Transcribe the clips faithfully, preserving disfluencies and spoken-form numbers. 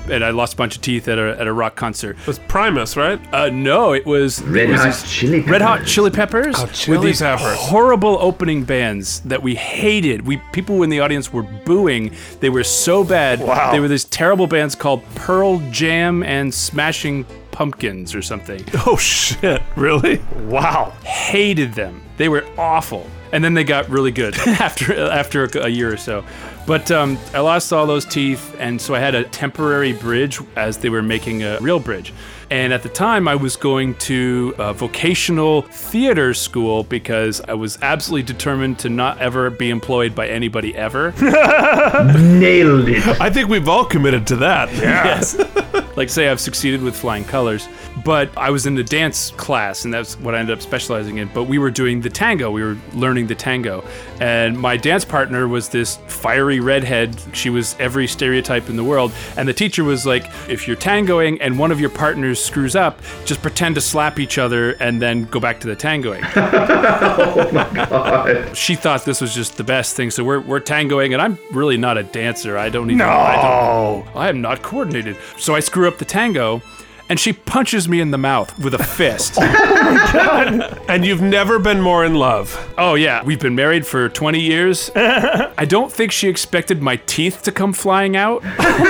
and I lost a bunch of teeth at a at a rock concert. It was Primus, right? Uh, no, it was Red it was Hot these Chili Peppers. Red Hot Chili Peppers. Oh, Chili with these Peppers. horrible opening bands that we hated. We people in the audience were booing. They were so bad. Wow. They were these terrible bands called Pearl Jam and Smashing Pumpkins or something. Oh, shit. Really? Wow. Hated them. They were awful. And then they got really good after after a year or so. But um, I lost all those teeth, and so I had a temporary bridge as they were making a real bridge. And at the time, I was going to a vocational theater school because I was absolutely determined to not ever be employed by anybody ever. Nailed it. I think we've all committed to that. Yeah. Yes. Like, say I've succeeded with flying colors, but I was in the dance class, and that's what I ended up specializing in. But we were doing the tango. We were learning the tango. And my dance partner was this fiery redhead. She was every stereotype in the world. And the teacher was like, if you're tangoing and one of your partners screws up, just pretend to slap each other and then go back to the tangoing. Oh my God. She thought this was just the best thing. So we're, we're tangoing, and I'm really not a dancer. I don't even No. I, don't, I am not coordinated. So I screw up the tango, and she punches me in the mouth with a fist. And you've never been more in love. Oh yeah, we've been married for twenty years. I don't think she expected my teeth to come flying out.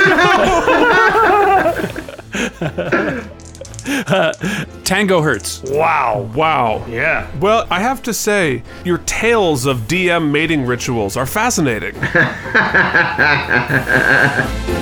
uh, tango hurts. Wow. Wow. Yeah. Well, I have to say, your tales of D M mating rituals are fascinating.